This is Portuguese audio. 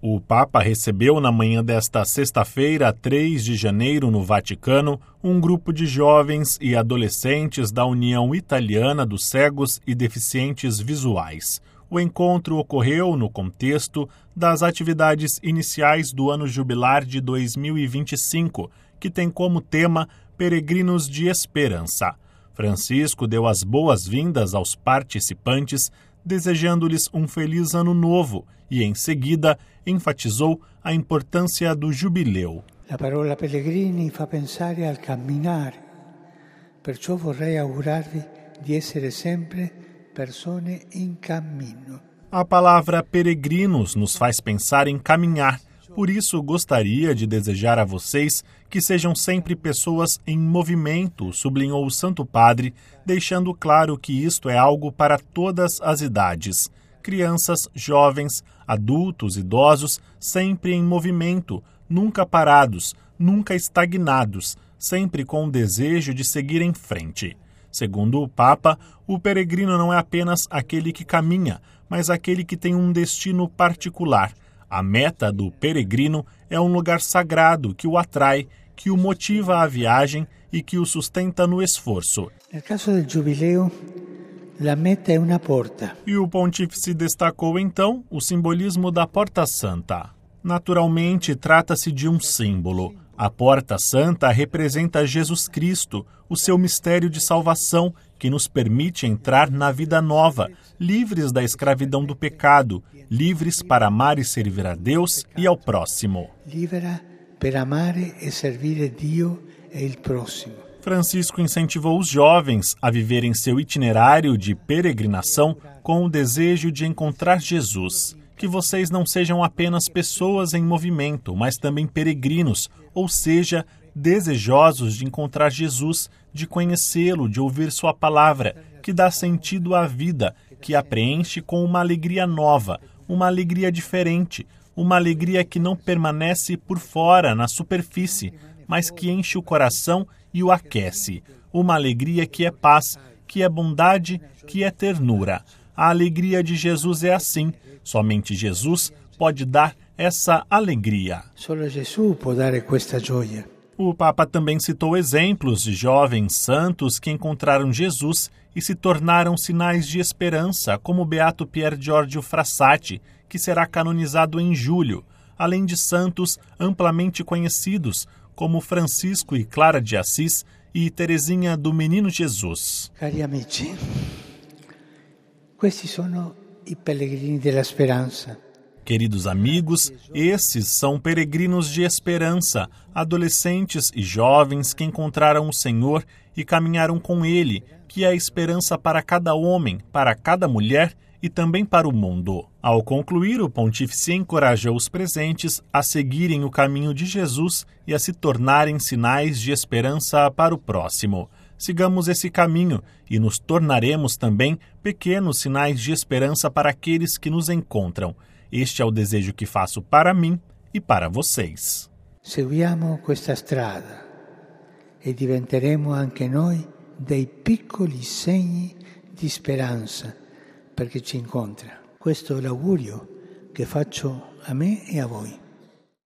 O Papa recebeu na manhã desta sexta-feira, 3 de janeiro, no Vaticano, um grupo de jovens e adolescentes da União Italiana dos Cegos e Deficientes Visuais. O encontro ocorreu no contexto das atividades iniciais do ano jubilar de 2025, que tem como tema Peregrinos de Esperança. Francisco deu as boas-vindas aos participantes, desejando-lhes um feliz ano novo e, em seguida, enfatizou a importância do jubileu. La parola pellegrini fa pensare al camminare, perciò vorrei augurarvi di essere sempre persone in cammino. A palavra peregrinos nos faz pensar em caminhar. Por isso, gostaria de desejar a vocês que sejam sempre pessoas em movimento, sublinhou o Santo Padre, deixando claro que isto é algo para todas as idades. Crianças, jovens, adultos, idosos, sempre em movimento, nunca parados, nunca estagnados, sempre com o desejo de seguir em frente. Segundo o Papa, o peregrino não é apenas aquele que caminha, mas aquele que tem um destino particular. A meta do peregrino é um lugar sagrado que o atrai, que o motiva à viagem e que o sustenta no esforço. No caso do jubileu, a meta é uma porta. E o pontífice destacou então o simbolismo da Porta Santa. Naturalmente, trata-se de um símbolo. A Porta Santa representa Jesus Cristo, o seu mistério de salvação, que nos permite entrar na vida nova, livres da escravidão do pecado, livres para amar e servir a Deus e ao próximo. Libera per amare e servire Dio e il prossimo. Francisco incentivou os jovens a viverem seu itinerário de peregrinação com o desejo de encontrar Jesus. Que vocês não sejam apenas pessoas em movimento, mas também peregrinos, ou seja, desejosos de encontrar Jesus, de conhecê-lo, de ouvir sua palavra, que dá sentido à vida, que a preenche com uma alegria nova, uma alegria diferente, uma alegria que não permanece por fora, na superfície, mas que enche o coração e o aquece. Uma alegria que é paz, que é bondade, que é ternura. A alegria de Jesus é assim. Somente Jesus pode dar essa alegria. Solo Jesus può dare questa gioia. O Papa também citou exemplos de jovens santos que encontraram Jesus e se tornaram sinais de esperança, como o beato Pier Giorgio Frassati, que será canonizado em julho, além de santos amplamente conhecidos, como Francisco e Clara de Assis e Teresinha do Menino Jesus. Cari amici, questi sono i pellegrini della speranza. Queridos amigos, esses são peregrinos de esperança, adolescentes e jovens que encontraram o Senhor e caminharam com Ele, que é a esperança para cada homem, para cada mulher e também para o mundo. Ao concluir, o pontífice encorajou os presentes a seguirem o caminho de Jesus e a se tornarem sinais de esperança para o próximo. Sigamos esse caminho e nos tornaremos também pequenos sinais de esperança para aqueles que nos encontram. Este é o desejo que faço para mim e para vocês. Seguiamo questa strada e diventeremo anche noi dei piccoli segni di speranza per chi ci incontra. Questo è l'augurio che faccio a me e a voi.